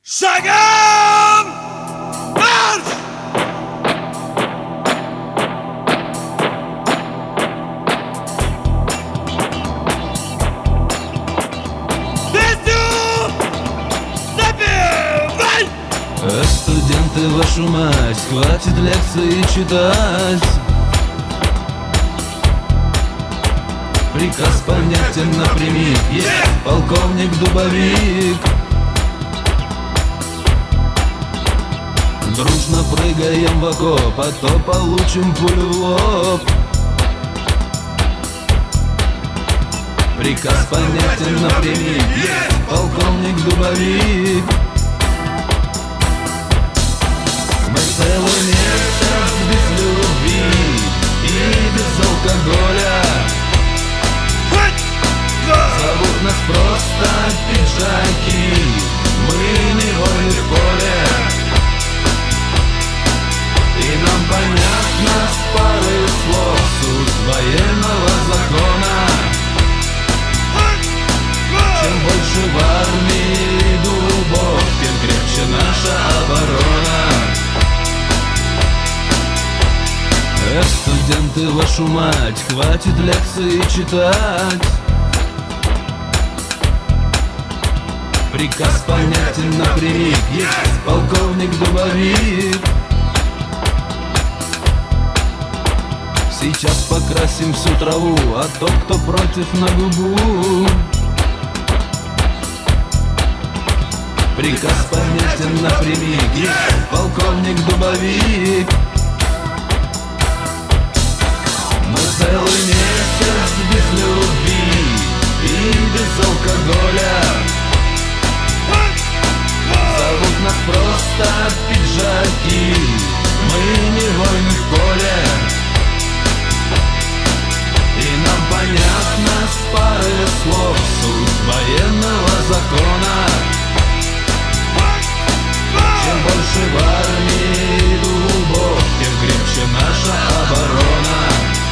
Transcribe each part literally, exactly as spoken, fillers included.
Шагом марш! Песню запевай! А студенты, вашу мать, хватит лекции читать. Приказ понятен напрямик, есть полковник Дубовик. Дружно прыгаем в окоп, а то получим пулю в лоб. Приказ понятен напрямик, есть полковник Дубовик. Мы целый месяц без любви и без алкоголя. Зовут нас просто пиджаки, мы не воины в поле. И нам понятно с пары слов суть военного закона. Чем больше в армии дубов, тем крепче наша оборона. Эх, студенты, вашу мать, хватит лекции читать. Приказ понятен напрямик, есть полковник Дубовик. Сейчас покрасим всю траву, а тот, кто против, на губу. Приказ понятен напрямик, есть полковник Дубовик. Мы целый месяц без любви и без алкоголя. Зовут нас просто пиджаки, мы не воины в поле. И нам понятно с пары слов суть военного закона. Чем больше в армии дубов, тем крепче наша оборона.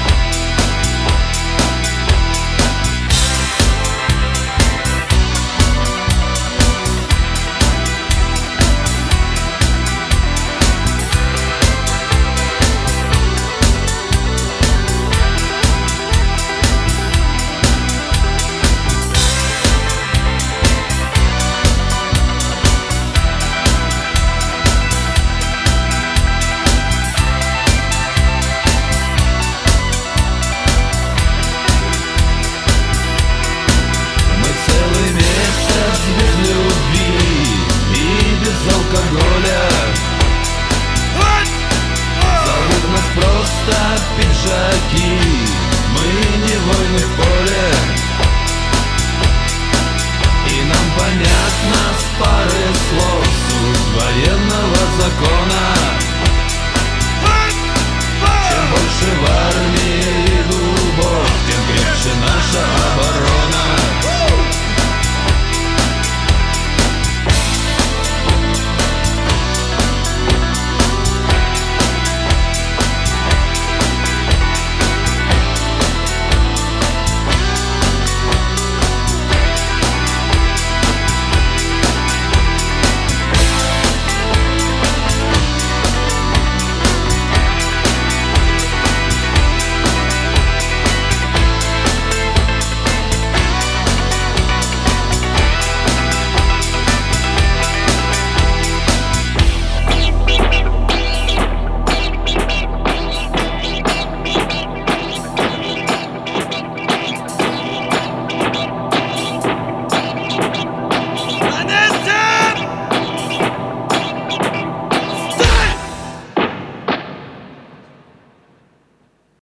Зовут нас просто пиджаки, мы не воины в поле. И нам понятно с пары слов суть военного закона.